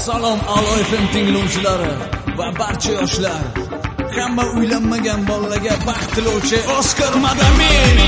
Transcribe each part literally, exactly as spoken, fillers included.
Salom Alo F M tinglovchilari va barcha yoshlar, hamma uylanmagan bolalarga baxt tilovchi Oskar Madamin.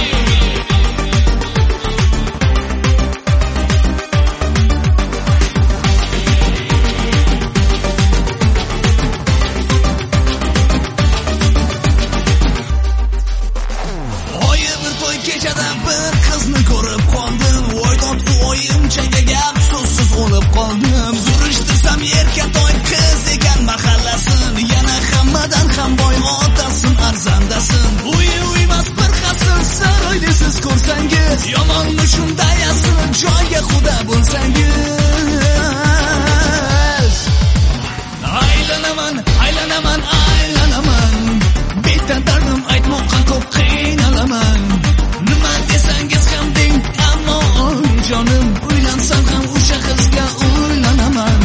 Kechadan bir qizni ko'rib qoldim, voydod u oyim changagam so'zsiz o'lib qoldim. Surishtirsam erkatoy qiz ekan mahallasin, yana hammadan ham boy otasin, arzandasin. Uy uymas bir xasir saroy desiz ko'rsangiz, yomonmi shunday asl joyga xudo bo'lsangiz. Aylanaman, aylanaman, aylanaman, bitta dardim aytmoqqa ko'p qiynalaman. Nima desangiz ham deng, ammo jonim, uylansam ham o'sha qizga uylanaman.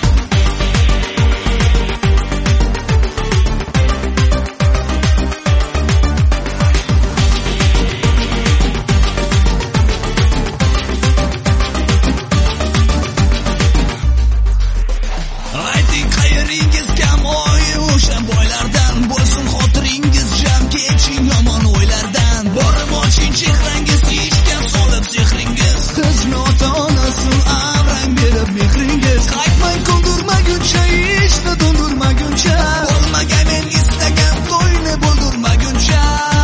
Ayting qayeringiz kam oy o'sha boylardan, bo'lsin xotiringiz jam, keching yomon o'ylardan. Borib oching chehrangiz, ishga solib sehringiz, qizni ota-onasi avrang berib mehringiz. Qaytmang ko'ndirmaguncha, ishni to'ndirmaguncha, bo'lmagan men istagan to'yni bo'ldirmaguncha.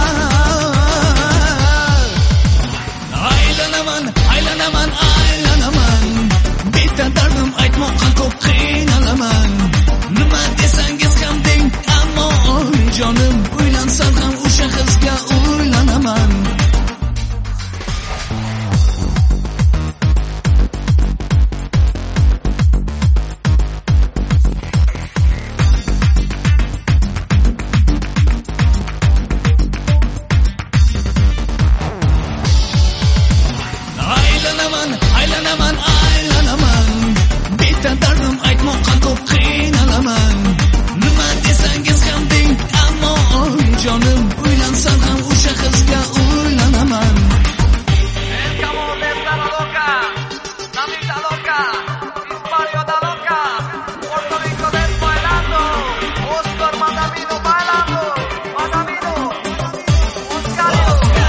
Aylanaman, aylanaman, aylanaman, bitta dardim aytmoqqa ko'p qiynalaman. Nima desangiz ham deng, ammo jonim, uylansam ham o'sha qizga uylanaman. Aylanaman, aylanaman, aylanaman, bitta dardim aytmoqqa ko'p qiynalaman. Nima desangiz ham deng, ammo jonim, uylansam ham o'sha qizga uylanaman. El camor de esta loca, Namita loca, Hispario da loca, Puerto Rico desbailando, Oscar Madamino bailando, Madamino, Oscario.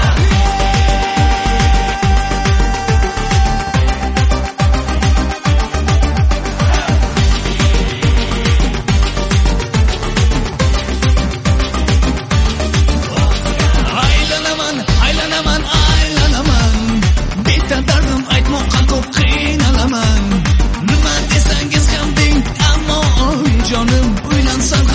Aylanaman, aylanaman, aylanaman, bitta dardim aytmoqqa ko'p qiynalaman. Nima desangiz ham deng, ammo jonim, uylansam